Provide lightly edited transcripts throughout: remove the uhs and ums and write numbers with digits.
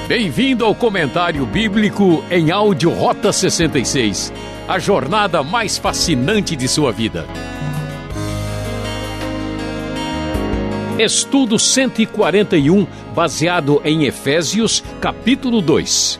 Bem-vindo ao Comentário Bíblico em áudio Rota 66, a jornada mais fascinante de sua vida. Estudo 141, baseado em Efésios, capítulo 2.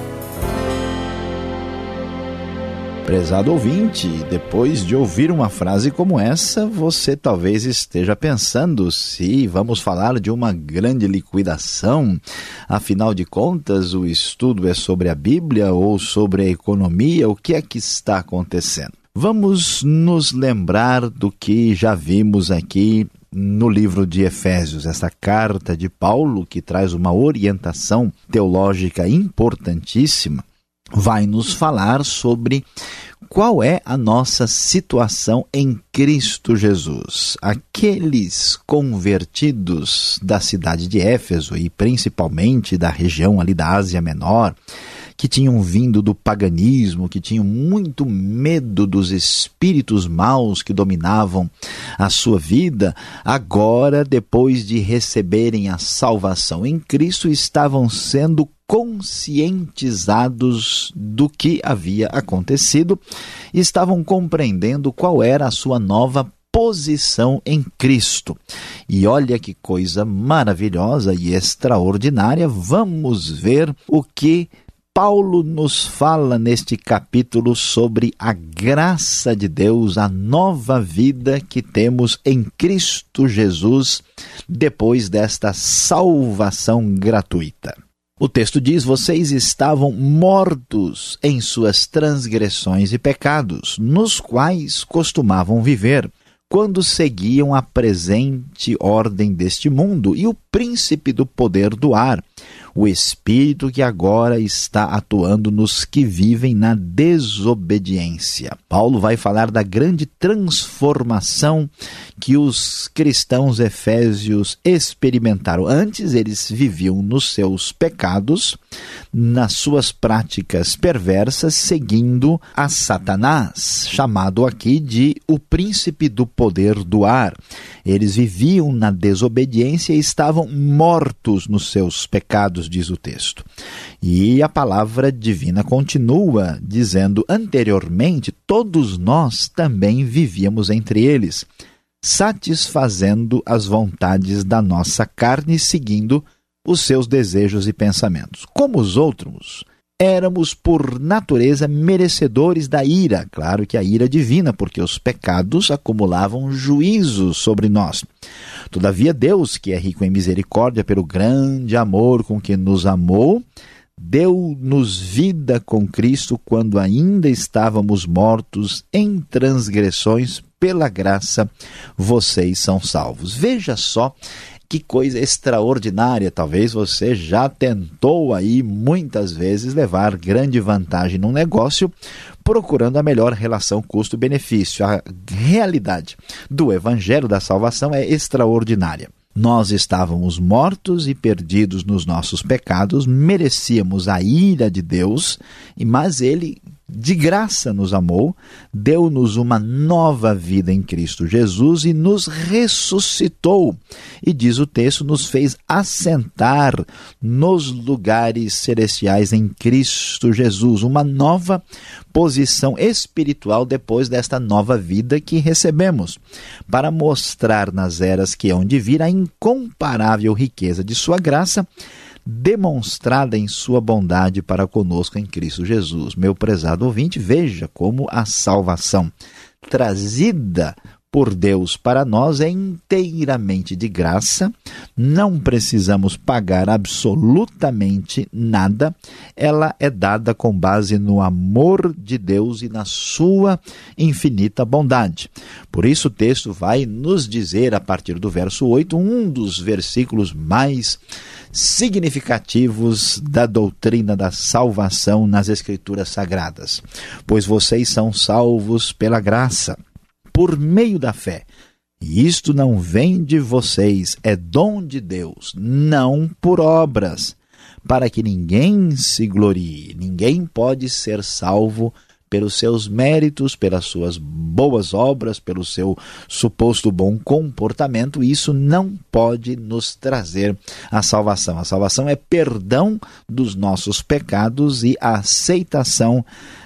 Prezado ouvinte, depois de ouvir uma frase como essa, você talvez esteja pensando se vamos falar de uma grande liquidação. Afinal de contas, o estudo é sobre a Bíblia ou sobre a economia? O que é que está acontecendo? Vamos nos lembrar do que já vimos aqui no livro de Efésios, essa carta de Paulo que traz uma orientação teológica importantíssima. Vai nos falar sobre qual é a nossa situação em Cristo Jesus. Aqueles convertidos da cidade de Éfeso e principalmente da região ali da Ásia Menor, que tinham vindo do paganismo, que tinham muito medo dos espíritos maus que dominavam a sua vida, agora, depois de receberem a salvação em Cristo, estavam sendo conscientizados do que havia acontecido e estavam compreendendo qual era a sua nova posição em Cristo. E olha que coisa maravilhosa e extraordinária, vamos ver o que Paulo nos fala neste capítulo sobre a graça de Deus, a nova vida que temos em Cristo Jesus depois desta salvação gratuita. O texto diz: vocês estavam mortos em suas transgressões e pecados, nos quais costumavam viver, quando seguiam a presente ordem deste mundo e o príncipe do poder do ar, o espírito que agora está atuando nos que vivem na desobediência. Paulo vai falar da grande transformação que os cristãos efésios experimentaram. Antes eles viviam nos seus pecados, nas suas práticas perversas, seguindo a Satanás, chamado aqui de o príncipe do poder do ar. Eles viviam na desobediência e estavam mortos nos seus pecados, diz o texto. E a palavra divina continua dizendo: anteriormente todos nós também vivíamos entre eles, satisfazendo as vontades da nossa carne, seguindo os seus desejos e pensamentos. Como os outros, éramos por natureza merecedores da ira, claro que a ira divina, porque os pecados acumulavam juízo sobre nós. Todavia Deus, que é rico em misericórdia, pelo grande amor com que nos amou, deu-nos vida com Cristo quando ainda estávamos mortos em transgressões. Pela graça vocês são salvos. Veja só que coisa extraordinária. Talvez você já tentou aí muitas vezes levar grande vantagem num negócio procurando a melhor relação custo-benefício. A realidade do Evangelho da Salvação é extraordinária. Nós estávamos mortos e perdidos nos nossos pecados, merecíamos a ira de Deus, mas Ele de graça nos amou, deu-nos uma nova vida em Cristo Jesus e nos ressuscitou. E diz o texto, nos fez assentar nos lugares celestiais em Cristo Jesus, uma nova posição espiritual depois desta nova vida que recebemos, para mostrar nas eras que hão de vir a incomparável riqueza de sua graça, demonstrada em sua bondade para conosco em Cristo Jesus. Meu prezado ouvinte, veja como a salvação trazida por Deus para nós é inteiramente de graça, não precisamos pagar absolutamente nada, ela é dada com base no amor de Deus e na sua infinita bondade. Por isso o texto vai nos dizer, a partir do verso 8, um dos versículos mais significativos da doutrina da salvação nas Escrituras Sagradas. Pois vocês são salvos pela graça, por meio da fé. E isto não vem de vocês, é dom de Deus, não por obras, para que ninguém se glorie. Ninguém pode ser salvo pelos seus méritos, pelas suas boas obras, pelo seu suposto bom comportamento. Isso não pode nos trazer a salvação. A salvação é perdão dos nossos pecados e a aceitação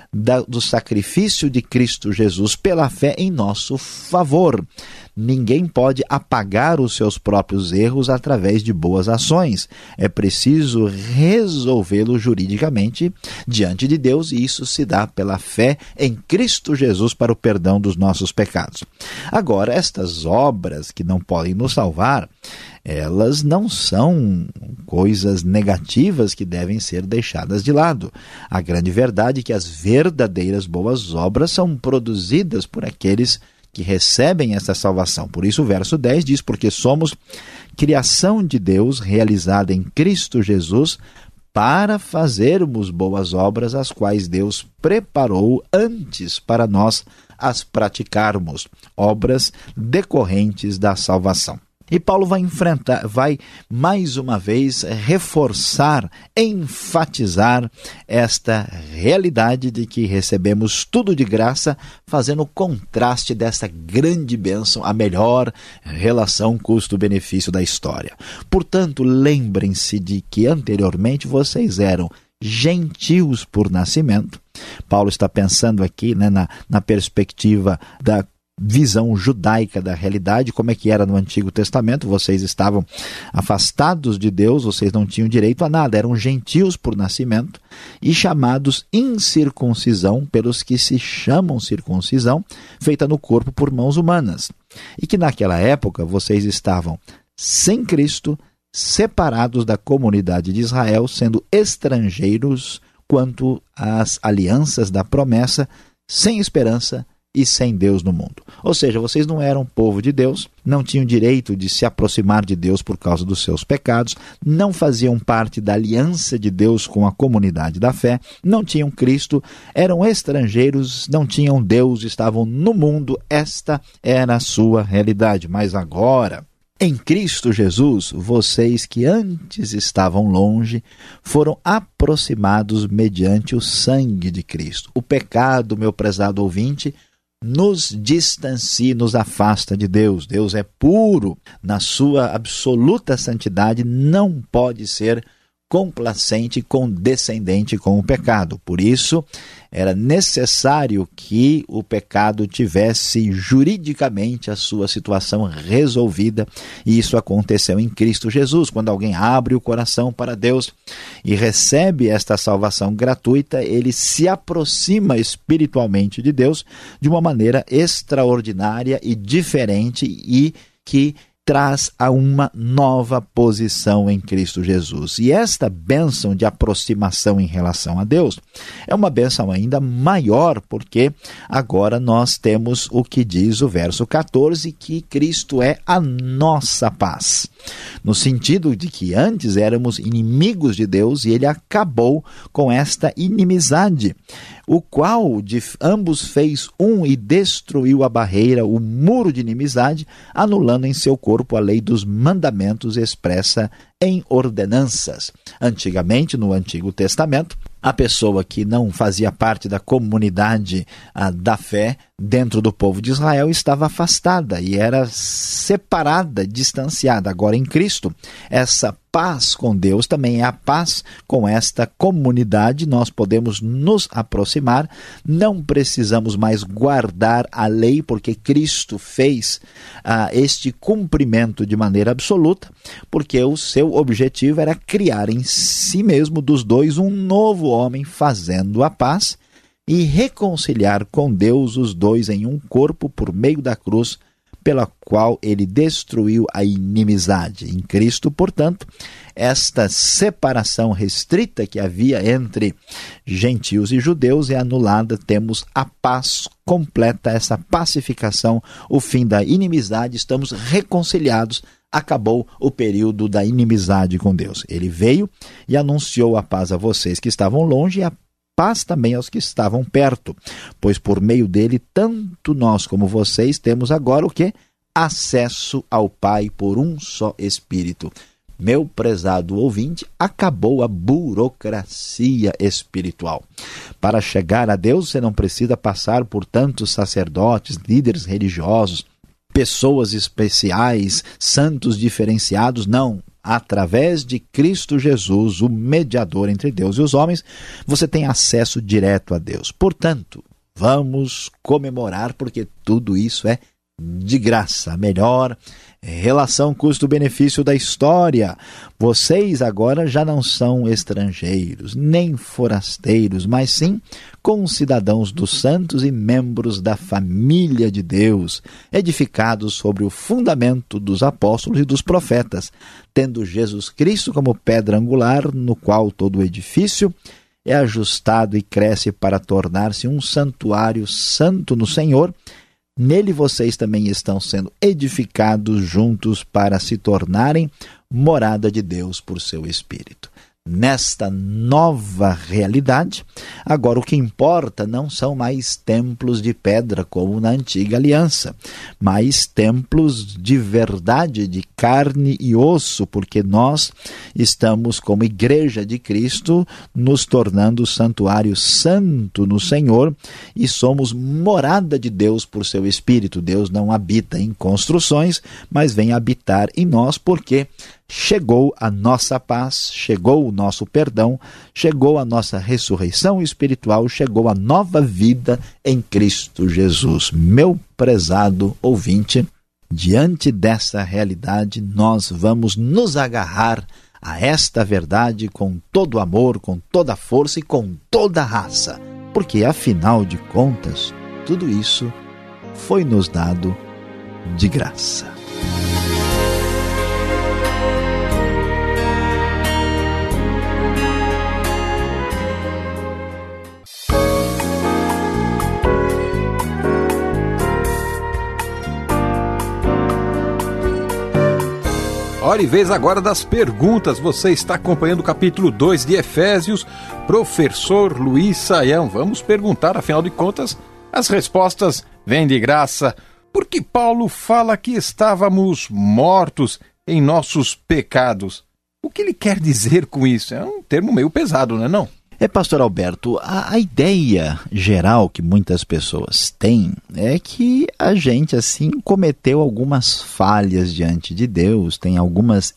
do sacrifício de Cristo Jesus pela fé em nosso favor. Ninguém pode apagar os seus próprios erros através de boas ações. É preciso resolvê-lo juridicamente diante de Deus, e isso se dá pela fé em Cristo Jesus para o perdão dos nossos pecados. Agora, estas obras que não podem nos salvar, elas não são coisas negativas que devem ser deixadas de lado. A grande verdade é que as verdadeiras boas obras são produzidas por aqueles que recebem essa salvação. Por isso o verso 10 diz: porque somos criação de Deus realizada em Cristo Jesus para fazermos boas obras, as quais Deus preparou antes para nós as praticarmos, obras decorrentes da salvação. E Paulo vai mais uma vez reforçar, enfatizar esta realidade de que recebemos tudo de graça, fazendo contraste dessa grande bênção, a melhor relação custo-benefício da história. Portanto, lembrem-se de que anteriormente vocês eram gentios por nascimento. Paulo está pensando aqui, na perspectiva da visão judaica da realidade, como é que era no Antigo Testamento. Vocês estavam afastados de Deus, vocês não tinham direito a nada, eram gentios por nascimento e chamados incircuncisão pelos que se chamam circuncisão, feita no corpo por mãos humanas. E que naquela época vocês estavam sem Cristo, separados da comunidade de Israel, sendo estrangeiros quanto às alianças da promessa, sem esperança e sem Deus no mundo. Ou seja, vocês não eram povo de Deus, não tinham direito de se aproximar de Deus por causa dos seus pecados, não faziam parte da aliança de Deus com a comunidade da fé, não tinham Cristo, eram estrangeiros, não tinham Deus, estavam no mundo. Esta era a sua realidade. Mas agora, em Cristo Jesus, vocês que antes estavam longe, foram aproximados mediante o sangue de Cristo. O pecado, meu prezado ouvinte, nos distancia, nos afasta de Deus. Deus é puro, na sua absoluta santidade, não pode ser complacente e condescendente com o pecado. Por isso, era necessário que o pecado tivesse juridicamente a sua situação resolvida, e isso aconteceu em Cristo Jesus. Quando alguém abre o coração para Deus e recebe esta salvação gratuita, ele se aproxima espiritualmente de Deus de uma maneira extraordinária e diferente, e que traz a uma nova posição em Cristo Jesus. E esta bênção de aproximação em relação a Deus é uma bênção ainda maior, porque agora nós temos o que diz o verso 14, que Cristo é a nossa paz. No sentido de que antes éramos inimigos de Deus, e ele acabou com esta inimizade, o qual de ambos fez um e destruiu a barreira, o muro de inimizade, anulando em seu corpo a lei dos mandamentos expressa em ordenanças. Antigamente, no Antigo Testamento, a pessoa que não fazia parte da comunidade da fé dentro do povo de Israel estava afastada e era separada, distanciada. Agora em Cristo, essa paz com Deus também é a paz com esta comunidade. Nós podemos nos aproximar, não precisamos mais guardar a lei, porque Cristo fez este cumprimento de maneira absoluta, porque o seu objetivo era criar em si mesmo dos dois um novo homem, fazendo a paz e reconciliar com Deus os dois em um corpo por meio da cruz, pela qual ele destruiu a inimizade. Em Cristo, portanto, esta separação restrita que havia entre gentios e judeus é anulada, temos a paz completa, essa pacificação, o fim da inimizade, estamos reconciliados, acabou o período da inimizade com Deus. Ele veio e anunciou a paz a vocês que estavam longe e a paz também aos que estavam perto, pois por meio dele, tanto nós como vocês temos agora o quê? Acesso ao Pai por um só Espírito. Meu prezado ouvinte, acabou a burocracia espiritual. Para chegar a Deus, você não precisa passar por tantos sacerdotes, líderes religiosos, pessoas especiais, santos diferenciados, não. Através de Cristo Jesus, o mediador entre Deus e os homens, você tem acesso direto a Deus. Portanto, vamos comemorar, porque tudo isso é de graça. A melhor relação custo-benefício da história. Vocês agora já não são estrangeiros, nem forasteiros, mas sim concidadãos dos santos e membros da família de Deus, edificados sobre o fundamento dos apóstolos e dos profetas, tendo Jesus Cristo como pedra angular, no qual todo o edifício é ajustado e cresce para tornar-se um santuário santo no Senhor. Nele vocês também estão sendo edificados juntos para se tornarem morada de Deus por seu Espírito. Nesta nova realidade, agora o que importa não são mais templos de pedra como na antiga aliança, mas templos de verdade, de carne e osso, porque nós estamos como igreja de Cristo nos tornando santuário santo no Senhor e somos morada de Deus por seu Espírito. Deus não habita em construções, mas vem habitar em nós, porque chegou a nossa paz, chegou o nosso perdão, chegou a nossa ressurreição espiritual, chegou a nova vida em Cristo Jesus. Meu prezado ouvinte, diante dessa realidade, nós vamos nos agarrar a esta verdade com todo amor, com toda força e com toda raça, porque afinal de contas, tudo isso foi nos dado de graça. Hora e vez agora das perguntas. Você está acompanhando o capítulo 2 de Efésios. Professor Luiz Saião, vamos perguntar, afinal de contas, as respostas vêm de graça. Por que Paulo fala que estávamos mortos em nossos pecados? O que ele quer dizer com isso? É um termo meio pesado, não é não? Pastor Alberto, a ideia geral que muitas pessoas têm é que a gente, assim, cometeu algumas falhas diante de Deus, tem algumas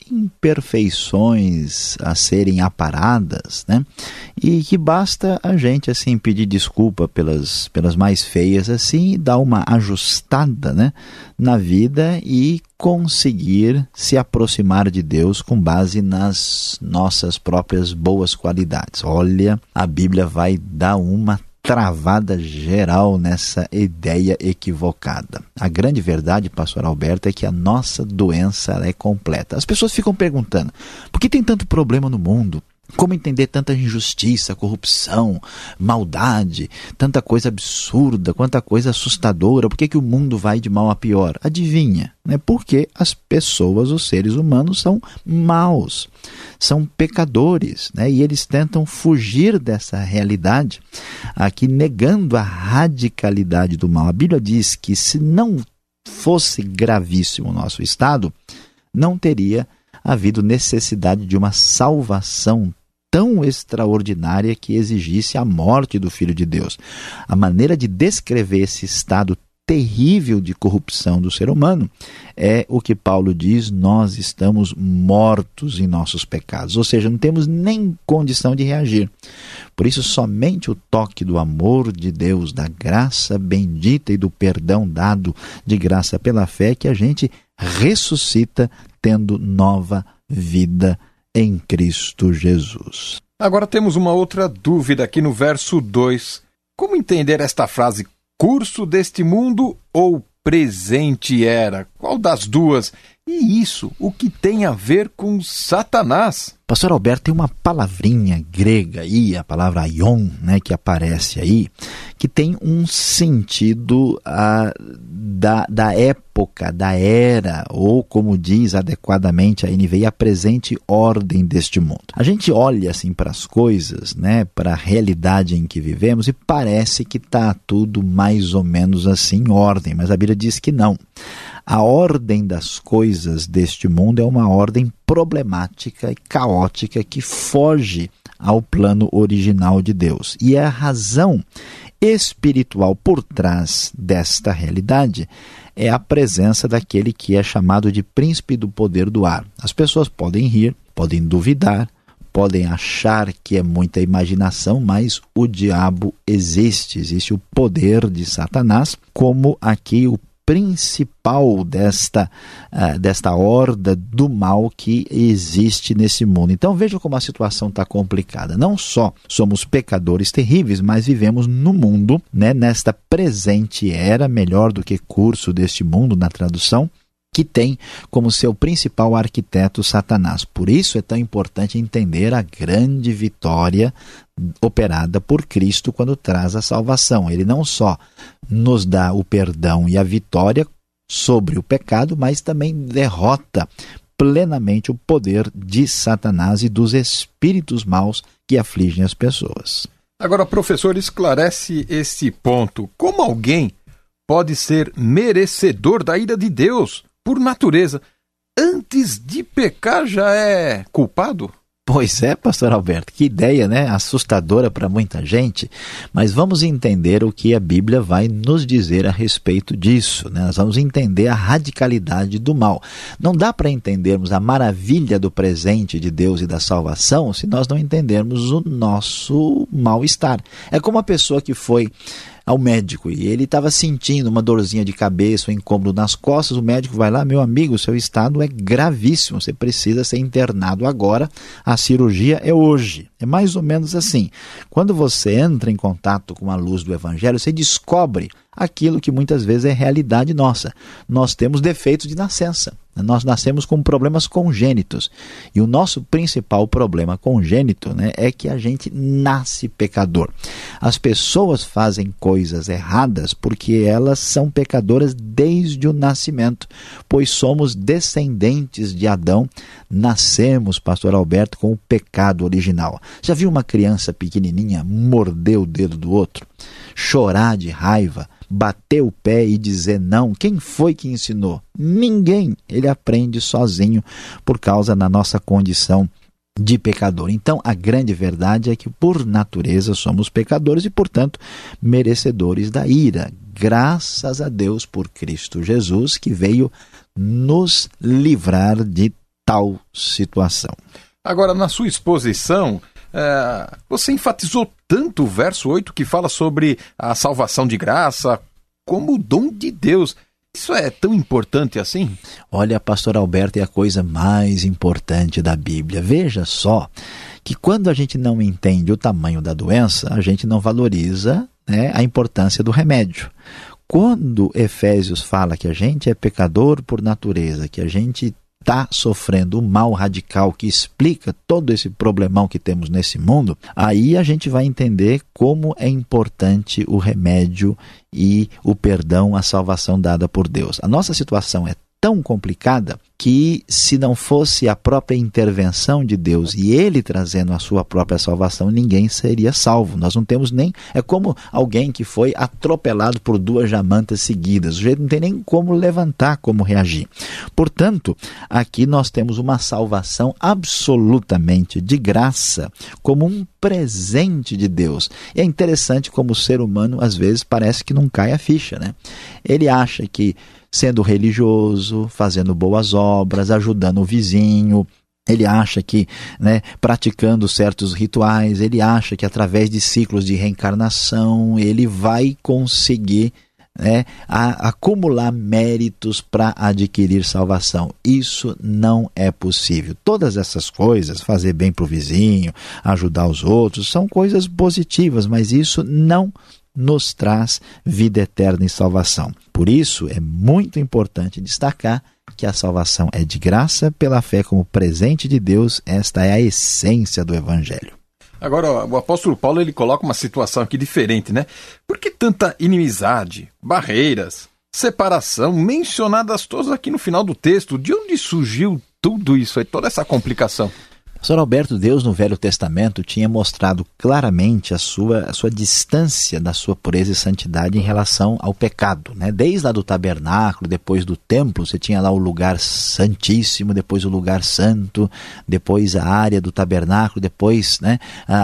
imperfeições a serem aparadas, né? E que basta a gente, assim, pedir desculpa pelas mais feias, assim, e dar uma ajustada, né, na vida e conseguir se aproximar de Deus com base nas nossas próprias boas qualidades. Olha, a Bíblia vai dar uma travada geral nessa ideia equivocada. A grande verdade, pastor Alberto, é que a nossa doença ela é completa. As pessoas ficam perguntando, por que tem tanto problema no mundo? Como entender tanta injustiça, corrupção, maldade, tanta coisa absurda, quanta coisa assustadora? Por que o mundo vai de mal a pior? Adivinha, né? Porque as pessoas, os seres humanos, são maus, são pecadores, né? E eles tentam fugir dessa realidade, aqui negando a radicalidade do mal. A Bíblia diz que se não fosse gravíssimo o nosso estado, não teria havido necessidade de uma salvação tão extraordinária que exigisse a morte do Filho de Deus. A maneira de descrever esse estado terrível de corrupção do ser humano é o que Paulo diz: nós estamos mortos em nossos pecados, ou seja, não temos nem condição de reagir. Por isso, somente o toque do amor de Deus, da graça bendita e do perdão dado de graça pela fé, que a gente ressuscita tendo nova vida em Cristo Jesus. Agora temos uma outra dúvida aqui no verso 2. Como entender esta frase, curso deste mundo ou presente era? Qual das duas? E isso, o que tem a ver com Satanás? Pastor Alberto, tem uma palavrinha grega aí, a palavra aion, né, que aparece aí, que tem um sentido da época, da era, ou como diz adequadamente a NVI, a presente ordem deste mundo. A gente olha assim para as coisas, né, para a realidade em que vivemos e parece que está tudo mais ou menos assim em ordem, mas a Bíblia diz que não. A ordem das coisas deste mundo é uma ordem problemática e caótica que foge ao plano original de Deus. E a razão espiritual por trás desta realidade é a presença daquele que é chamado de príncipe do poder do ar. As pessoas podem rir, podem duvidar, podem achar que é muita imaginação, mas o diabo existe o poder de Satanás, como aqui o principal desta horda do mal que existe nesse mundo. Então veja como a situação está complicada. Não só somos pecadores terríveis, mas vivemos no mundo, nesta presente era, melhor do que curso deste mundo na tradução, que tem como seu principal arquiteto Satanás. Por isso é tão importante entender a grande vitória operada por Cristo quando traz a salvação. Ele não só nos dá o perdão e a vitória sobre o pecado, mas também derrota plenamente o poder de Satanás e dos espíritos maus que afligem as pessoas. Agora, professor, esclarece esse ponto. Como alguém pode ser merecedor da ira de Deus por natureza? Antes de pecar já é culpado? Pois é, pastor Alberto, que ideia, assustadora para muita gente, mas vamos entender o que a Bíblia vai nos dizer a respeito disso, Nós vamos entender a radicalidade do mal. Não dá para entendermos a maravilha do presente de Deus e da salvação se nós não entendermos o nosso mal-estar. É como a pessoa que foi ao médico e ele estava sentindo uma dorzinha de cabeça, um incômodo nas costas, o médico vai lá: meu amigo, seu estado é gravíssimo, você precisa ser internado agora, a cirurgia é hoje. É mais ou menos assim. Quando você entra em contato com a luz do Evangelho, você descobre aquilo que muitas vezes é realidade nossa. Nós temos defeitos de nascença. Nós nascemos com problemas congênitos. E o nosso principal problema congênito é que a gente nasce pecador. As pessoas fazem coisas erradas porque elas são pecadoras desde o nascimento, pois somos descendentes de Adão. Nascemos, pastor Alberto, com o pecado original. Já viu uma criança pequenininha morder o dedo do outro? Chorar de raiva? Bater o pé e dizer não? Quem foi que ensinou? Ninguém. Ele aprende sozinho por causa da nossa condição de pecador. Então, a grande verdade é que, por natureza, somos pecadores e, portanto, merecedores da ira. Graças a Deus por Cristo Jesus, que veio nos livrar de tal situação. Agora, na sua exposição, você enfatizou tanto o verso 8 que fala sobre a salvação de graça como o dom de Deus. Isso é tão importante assim? Olha, pastor Alberto, é a coisa mais importante da Bíblia. Veja só que quando a gente não entende o tamanho da doença, a gente não valoriza a importância do remédio. Quando Efésios fala que a gente é pecador por natureza, que a gente está sofrendo um mal radical que explica todo esse problemão que temos nesse mundo, aí a gente vai entender como é importante o remédio e o perdão, a salvação dada por Deus. A nossa situação é tão complicada que, se não fosse a própria intervenção de Deus e Ele trazendo a sua própria salvação, ninguém seria salvo. Nós não temos nem... É como alguém que foi atropelado por 2 jamantas seguidas. O jeito não tem nem como levantar, como reagir. Portanto, aqui nós temos uma salvação absolutamente de graça, como um presente de Deus. E é interessante como o ser humano, às vezes, parece que não cai a ficha, Ele acha que, sendo religioso, fazendo boas obras, ajudando o vizinho, ele acha que, praticando certos rituais, ele acha que através de ciclos de reencarnação, ele vai conseguir acumular méritos para adquirir salvação. Isso não é possível. Todas essas coisas, fazer bem para o vizinho, ajudar os outros, são coisas positivas, mas isso não nos traz vida eterna e salvação. Por isso, é muito importante destacar que a salvação é de graça pela fé como presente de Deus. Esta é a essência do Evangelho. Agora, o apóstolo Paulo ele coloca uma situação aqui diferente, Por que tanta inimizade, barreiras, separação, mencionadas todas aqui no final do texto? De onde surgiu tudo isso aí, toda essa complicação? Pastor Alberto, Deus no Velho Testamento tinha mostrado claramente a sua distância da sua pureza e santidade em relação ao pecado, né? Desde lá do tabernáculo, depois do templo, você tinha lá o lugar santíssimo, depois o lugar santo, depois a área do tabernáculo, depois, né,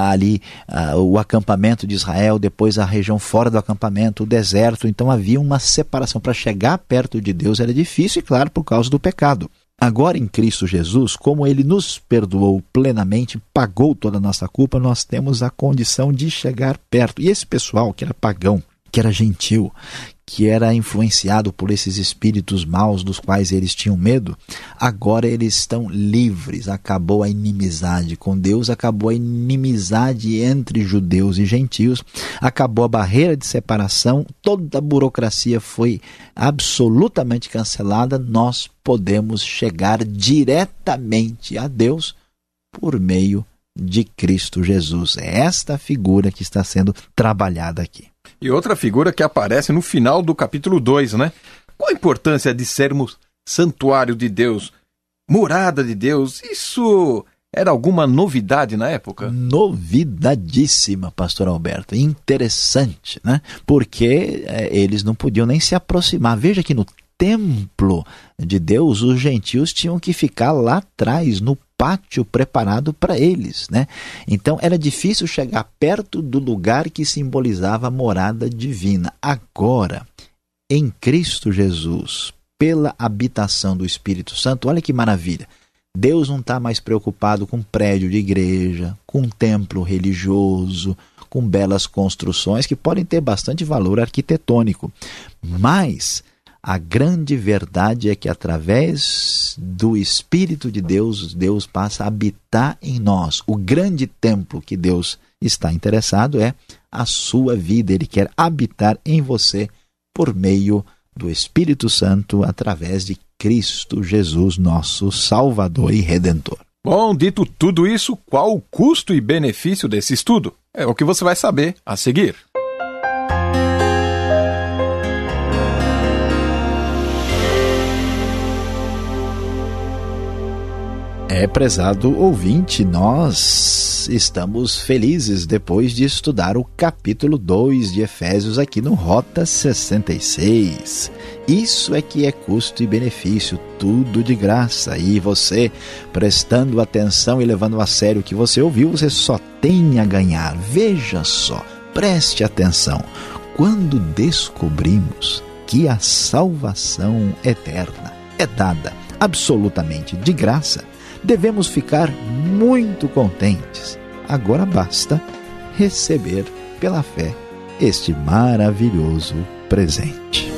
o acampamento de Israel, depois a região fora do acampamento, o deserto. Então havia uma separação. Para chegar perto de Deus era difícil, e claro, por causa do pecado. Agora em Cristo Jesus, como Ele nos perdoou plenamente, pagou toda a nossa culpa, nós temos a condição de chegar perto. E esse pessoal que era pagão, que era gentil, que era influenciado por esses espíritos maus dos quais eles tinham medo, agora eles estão livres. Acabou a inimizade com Deus, acabou a inimizade entre judeus e gentios, acabou a barreira de separação, toda a burocracia foi absolutamente cancelada. Nós podemos chegar diretamente a Deus por meio de Cristo Jesus. É esta figura que está sendo trabalhada aqui. E outra figura que aparece no final do capítulo 2, né? Qual a importância de sermos santuário de Deus, morada de Deus? Isso era alguma novidade na época? Novidadíssima, pastor Alberto. Interessante, né? Porque eles não podiam nem se aproximar. Veja que no templo de Deus, os gentios tinham que ficar lá atrás, no pátio preparado para eles, né? Então era difícil chegar perto do lugar que simbolizava a morada divina. Agora, em Cristo Jesus, pela habitação do Espírito Santo, olha que maravilha. Deus não está mais preocupado com prédio de igreja, com templo religioso, com belas construções que podem ter bastante valor arquitetônico. Mas a grande verdade é que através do Espírito de Deus, Deus passa a habitar em nós. O grande templo que Deus está interessado é a sua vida. Ele quer habitar em você por meio do Espírito Santo, através de Cristo Jesus, nosso Salvador e Redentor. Bom, dito tudo isso, qual o custo e benefício desse estudo? É o que você vai saber a seguir. Prezado ouvinte, nós estamos felizes depois de estudar o capítulo 2 de Efésios aqui no Rota 66. Isso é que é custo e benefício, tudo de graça. E você, prestando atenção e levando a sério o que você ouviu, você só tem a ganhar. Veja só, preste atenção. Quando descobrimos que a salvação eterna é dada absolutamente de graça, devemos ficar muito contentes. Agora basta receber pela fé este maravilhoso presente.